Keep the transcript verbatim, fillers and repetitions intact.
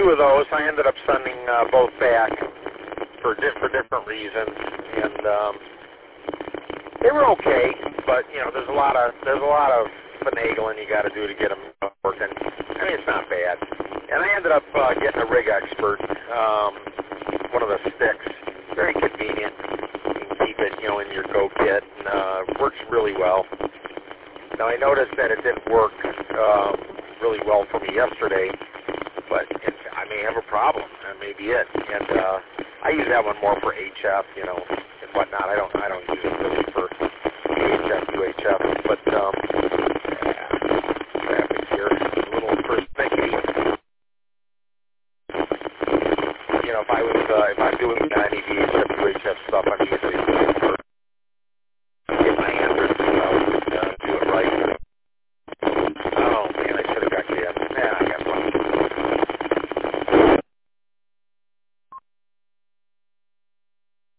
two of those. I ended up sending uh, both back for di- for different reasons, and um, they were okay. But you know, there's a lot of there's a lot of finagling you got to do to get them working. I mean, it's not bad. And I ended up uh, getting a rig expert, um, one of the sticks. Very convenient. You can keep it, you know, in your Go kit, and uh, works really well. Now I noticed that it didn't work um, really well for me yesterday, but it's, I may have a problem. That may be it. And uh, I use that one more for H F, you know, and whatnot. I don't I don't use it really for H F, U H F, but um, yeah, traffic here, a little persnickety. You know, if I was uh, if I'm doing any V H F, U H F stuff, I'm usually